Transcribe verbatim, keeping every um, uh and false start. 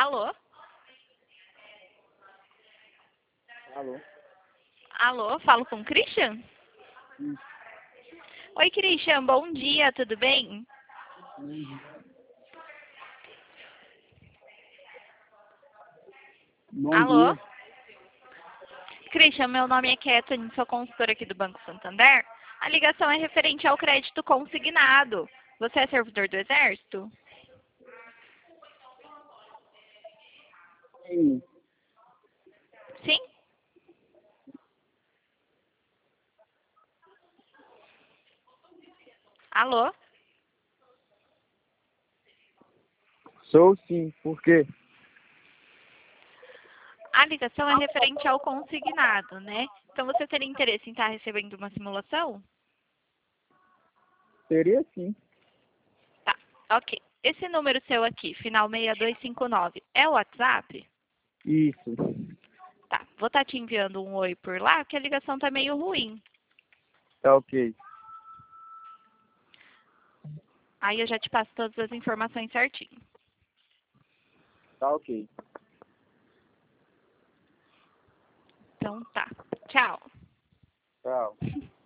Alô? Alô? Alô, falo com o Christian? Isso. Oi, Christian, bom dia, tudo bem? Uhum. Bom Alô? dia. Christian, meu nome é Kathleen, sou consultora aqui do Banco Santander. A ligação é referente ao crédito consignado. Você é servidor do Exército? Sim. Sim? Alô? Sou sim. Por quê? A ligação é referente ao consignado, né? Então você teria interesse em estar recebendo uma simulação? Seria sim. Tá, ok. Esse número seu aqui, final seis dois cinco nove, é o WhatsApp? Isso. Tá, vou estar te enviando um oi por lá, porque a ligação tá meio ruim. Tá ok. Aí eu já te passo todas as informações certinho. Tá ok. Então tá. Tchau. Tchau.